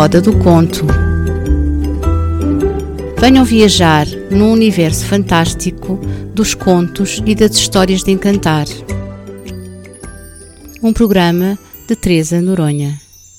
roda do conto. Venham viajar num universo fantástico dos contos e das histórias de encantar. Um programa de Teresa Noronha.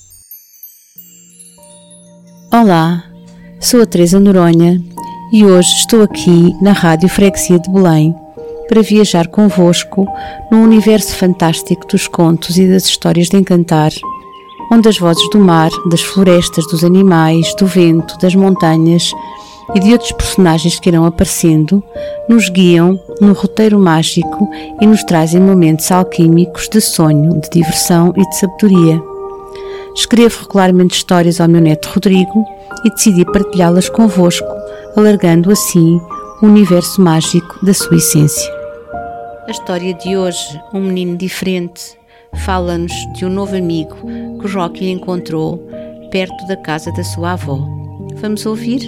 Olá, sou a Teresa Noronha e hoje estou aqui na Rádio Freguesia de Belém para viajar convosco num universo fantástico dos contos e das histórias de encantar, onde as vozes do mar, das florestas, dos animais, do vento, das montanhas e de outros personagens que irão aparecendo, nos guiam no roteiro mágico e nos trazem momentos alquímicos de sonho, de diversão e de sabedoria. Escrevo regularmente histórias ao meu neto Rodrigo e decidi partilhá-las convosco, alargando assim o universo mágico da sua essência. A história de hoje, um menino diferente, fala-nos de um novo amigo que o Rocky encontrou perto da casa da sua avó. Vamos ouvir?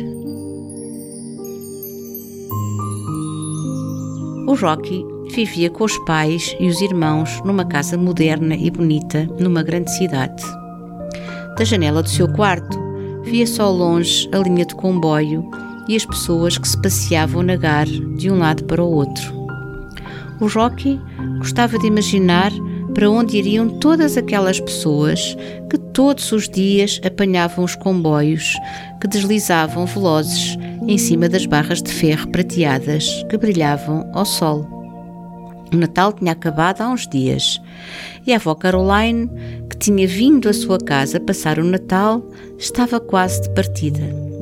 O Rocky vivia com os pais e os irmãos numa casa moderna e bonita numa grande cidade. Da janela do seu quarto via-se ao longe a linha de comboio e as pessoas que se passeavam na gar de um lado para o outro. O Rocky gostava de imaginar para onde iriam todas aquelas pessoas que todos os dias apanhavam os comboios que deslizavam velozes em cima das barras de ferro prateadas que brilhavam ao sol. O Natal tinha acabado há uns dias e a avó Caroline, que tinha vindo à sua casa passar o Natal, estava quase de partida.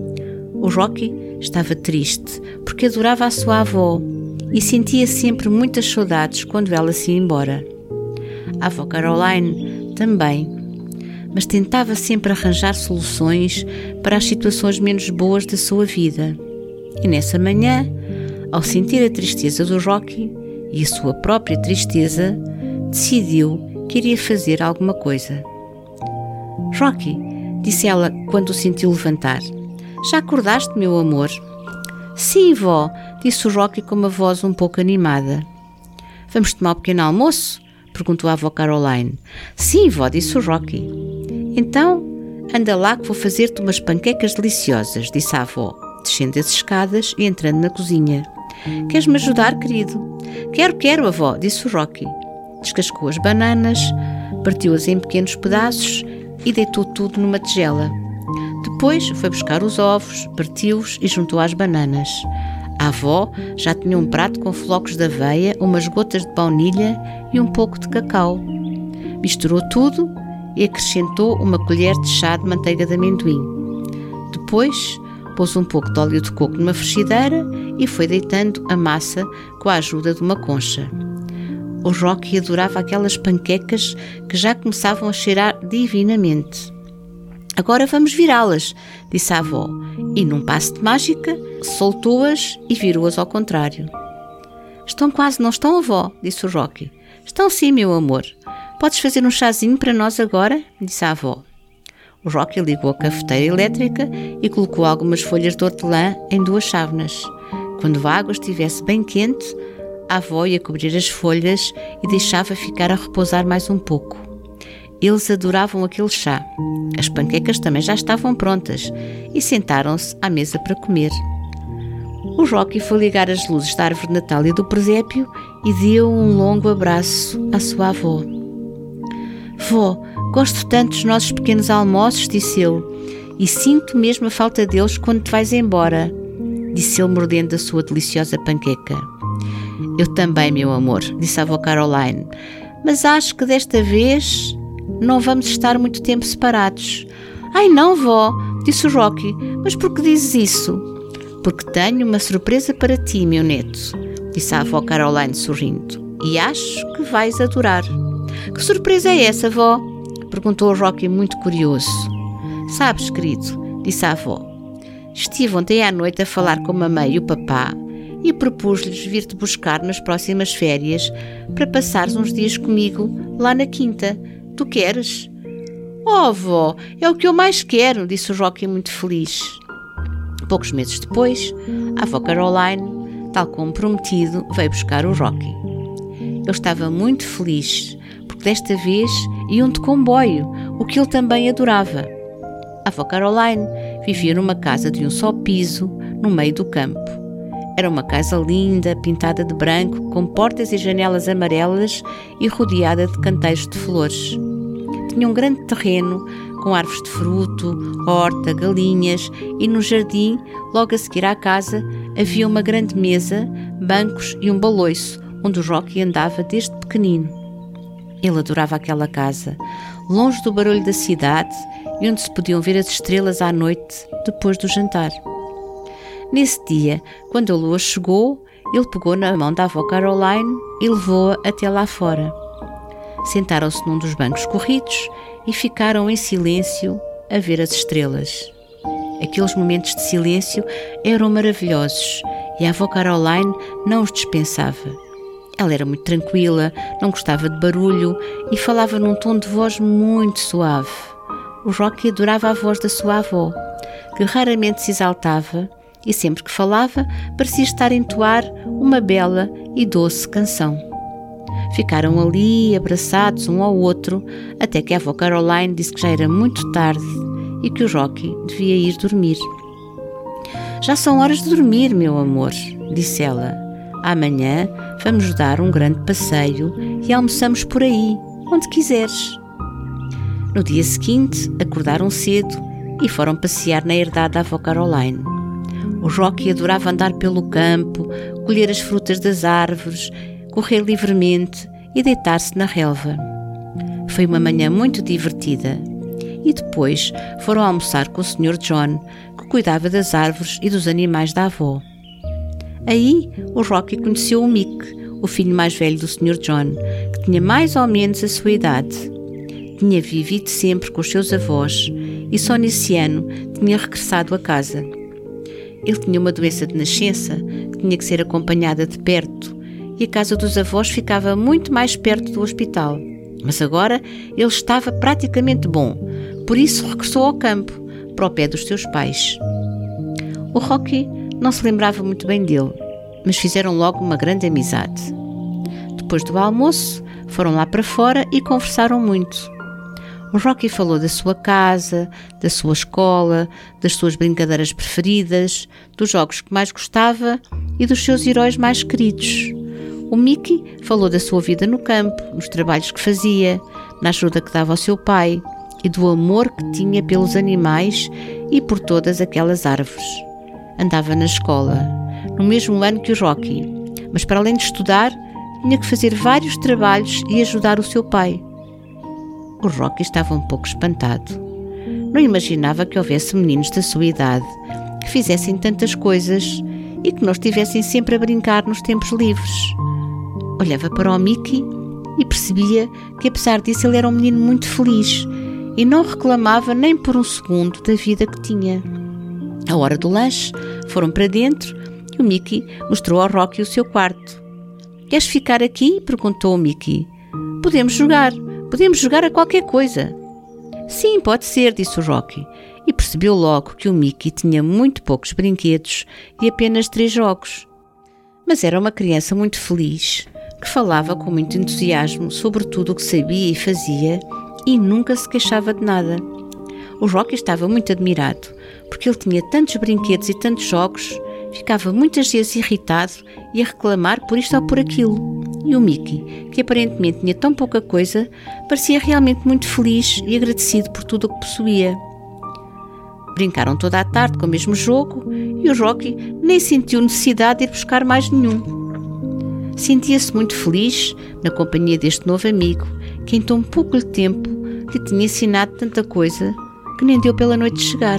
O Rocky estava triste porque adorava a sua avó e sentia sempre muitas saudades quando ela se ia embora. A avó Caroline também, mas tentava sempre arranjar soluções para as situações menos boas da sua vida. E nessa manhã, ao sentir a tristeza do Rocky e a sua própria tristeza, decidiu que iria fazer alguma coisa. "Rocky", disse ela quando o sentiu levantar, "já acordaste, meu amor?" "Sim, vó", disse o Rocky com uma voz um pouco animada. "Vamos tomar um pequeno almoço?" perguntou a avó Caroline. "Sim, vó", disse o Rocky. "Então, anda lá que vou fazer-te umas panquecas deliciosas", disse a avó, descendo as escadas e entrando na cozinha. "Queres-me ajudar, querido?" Quero, avó", disse o Rocky. Descascou as bananas, partiu-as em pequenos pedaços e deitou tudo numa tigela. Depois foi buscar os ovos, partiu-os e juntou às bananas. A avó já tinha um prato com flocos de aveia, umas gotas de baunilha e um pouco de cacau. Misturou tudo e acrescentou uma colher de chá de manteiga de amendoim. Depois pôs um pouco de óleo de coco numa frigideira e foi deitando a massa com a ajuda de uma concha. O Rocky adorava aquelas panquecas que já começavam a cheirar divinamente. "Agora vamos virá-las", disse a avó, e num passo de mágica soltou-as e virou-as ao contrário. "Estão quase, não estão, avó?", disse o Rocky. "Estão sim, meu amor. Podes fazer um chazinho para nós agora?", disse a avó. O Rocky ligou a cafeteira elétrica e colocou algumas folhas de hortelã em 2 chávenas. Quando a água estivesse bem quente, a avó ia cobrir as folhas e deixava ficar a repousar mais um pouco. Eles adoravam aquele chá. As panquecas também já estavam prontas e sentaram-se à mesa para comer. O Rocky foi ligar as luzes da árvore de Natal e do presépio e deu um longo abraço à sua avó. "Vó, gosto tanto dos nossos pequenos almoços", disse ele, "e sinto mesmo a falta deles quando te vais embora", disse ele mordendo a sua deliciosa panqueca. "Eu também, meu amor", disse a avó Caroline, "mas acho que desta vez não vamos estar muito tempo separados." "Ai não, vó", disse o Rocky, "mas por que dizes isso?" "Porque tenho uma surpresa para ti, meu neto", disse a avó Caroline sorrindo, "e acho que vais adorar." "Que surpresa é essa, vó?" perguntou o Rocky muito curioso. "Sabes, querido", disse a avó, "estive ontem à noite a falar com a mamãe e o papá e propus-lhes vir-te buscar nas próximas férias para passares uns dias comigo lá na quinta. Tu queres?" "Oh, vó, é o que eu mais quero", disse o Rocky muito feliz. Poucos meses depois, a avó Caroline, tal como prometido, veio buscar o Rocky. Ele estava muito feliz, porque desta vez iam de comboio, o que ele também adorava. A avó Caroline vivia numa casa de um só piso, no meio do campo. Era uma casa linda, pintada de branco, com portas e janelas amarelas e rodeada de canteiros de flores. Tinha um grande terreno, com árvores de fruto, horta, galinhas, e no jardim, logo a seguir à casa, havia uma grande mesa, bancos e um baloiço, onde o Rocky andava desde pequenino. Ele adorava aquela casa, longe do barulho da cidade e onde se podiam ver as estrelas à noite, depois do jantar. Nesse dia, quando a lua chegou, ele pegou na mão da avó Caroline e levou-a até lá fora. Sentaram-se num dos bancos corridos e ficaram em silêncio a ver as estrelas. Aqueles momentos de silêncio eram maravilhosos e a avó Caroline não os dispensava. Ela era muito tranquila, não gostava de barulho e falava num tom de voz muito suave. O Rocky adorava a voz da sua avó, que raramente se exaltava e sempre que falava parecia estar a entoar uma bela e doce canção. Ficaram ali, abraçados um ao outro, até que a avó Caroline disse que já era muito tarde e que o Rocky devia ir dormir. Já são horas de dormir, meu amor, disse ela. Amanhã vamos dar um grande passeio e almoçamos por aí, onde quiseres. No dia seguinte, acordaram cedo e foram passear na herdade da avó Caroline. O Rocky adorava andar pelo campo, colher as frutas das árvores, correr livremente e deitar-se na relva. Foi uma manhã muito divertida. E depois foram almoçar com o Sr. John, que cuidava das árvores e dos animais da avó. Aí o Rocky conheceu o Mick, o filho mais velho do Sr. John, que tinha mais ou menos a sua idade. Tinha vivido sempre com os seus avós e só nesse ano tinha regressado a casa. Ele tinha uma doença de nascença que tinha que ser acompanhada de perto e a casa dos avós ficava muito mais perto do hospital. Mas agora ele estava praticamente bom, por isso regressou ao campo, para o pé dos seus pais. O Rocky não se lembrava muito bem dele, mas fizeram logo uma grande amizade. Depois do almoço, foram lá para fora e conversaram muito. O Rocky falou da sua casa, da sua escola, das suas brincadeiras preferidas, dos jogos que mais gostava e dos seus heróis mais queridos. O Mickey falou da sua vida no campo, nos trabalhos que fazia, na ajuda que dava ao seu pai e do amor que tinha pelos animais e por todas aquelas árvores. Andava na escola, no mesmo ano que o Rocky, mas para além de estudar, tinha que fazer vários trabalhos e ajudar o seu pai. O Rocky estava um pouco espantado. Não imaginava que houvesse meninos da sua idade que fizessem tantas coisas e que não estivessem sempre a brincar nos tempos livres. Olhava para o Mickey e percebia que, apesar disso, ele era um menino muito feliz e não reclamava nem por um segundo da vida que tinha. À hora do lanche, foram para dentro e o Mickey mostrou ao Rocky o seu quarto. «Queres ficar aqui?» perguntou o Mickey. Podemos jogar a qualquer coisa.» «Sim, pode ser», disse o Rocky, e percebeu logo que o Mickey tinha muito poucos brinquedos e apenas 3 jogos. Mas era uma criança muito feliz, que falava com muito entusiasmo sobre tudo o que sabia e fazia e nunca se queixava de nada. O Rocky estava muito admirado, porque ele tinha tantos brinquedos e tantos jogos, ficava muitas vezes irritado e a reclamar por isto ou por aquilo. E o Mickey, que aparentemente tinha tão pouca coisa, parecia realmente muito feliz e agradecido por tudo o que possuía. Brincaram toda a tarde com o mesmo jogo e o Rocky nem sentiu necessidade de ir buscar mais nenhum. Sentia-se muito feliz na companhia deste novo amigo, que em tão pouco tempo lhe tinha ensinado tanta coisa que nem deu pela noite chegar.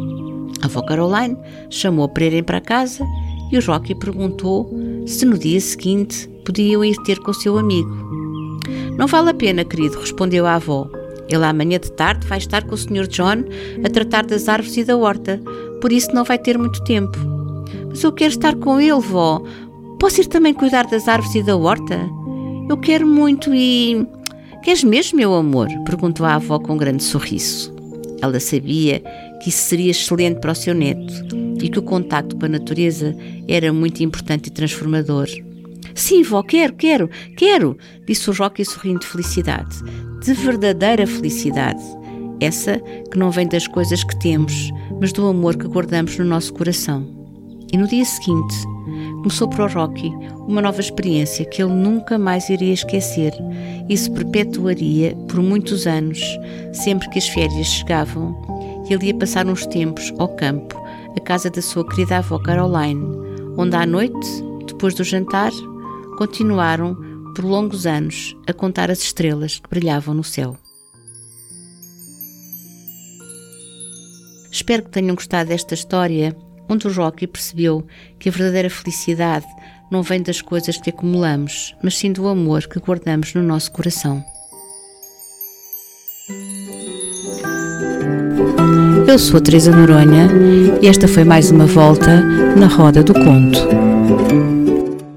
A avó Caroline chamou-a para irem para casa e o Rocky perguntou se no dia seguinte podiam ir ter com o seu amigo. «Não vale a pena, querido», respondeu a avó. «Ele amanhã de tarde vai estar com o Sr. John a tratar das árvores e da horta, por isso não vai ter muito tempo.» «Mas eu quero estar com ele, vó. Posso ir também cuidar das árvores e da horta? Eu quero muito e...» «Queres mesmo, meu amor?» perguntou a avó com um grande sorriso. Ela sabia que isso seria excelente para o seu neto e que o contacto com a natureza era muito importante e transformador. «Sim, vó, quero», disse o Rocky sorrindo de felicidade, de verdadeira felicidade. essa que não vem das coisas que temos, mas do amor que guardamos no nosso coração. E no dia seguinte, começou para o Rocky uma nova experiência que ele nunca mais iria esquecer e se perpetuaria por muitos anos, sempre que as férias chegavam. Ele ia passar uns tempos ao campo, à casa da sua querida avó Caroline, onde à noite, depois do jantar, continuaram por longos anos a contar as estrelas que brilhavam no céu. Espero que tenham gostado desta história, onde o Rocky percebeu que a verdadeira felicidade não vem das coisas que acumulamos, mas sim do amor que guardamos no nosso coração. Eu sou a Teresa Noronha e esta foi mais uma volta na Roda do Conto.